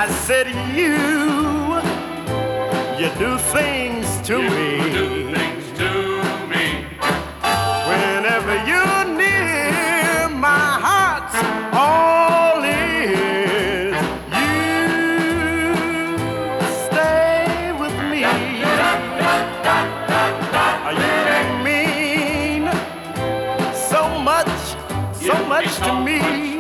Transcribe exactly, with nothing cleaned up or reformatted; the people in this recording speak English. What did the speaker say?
I said you, you do things to you me. do things to me. Whenever you're near, my heart's all is. You stay with me. You mean so much, so much to me.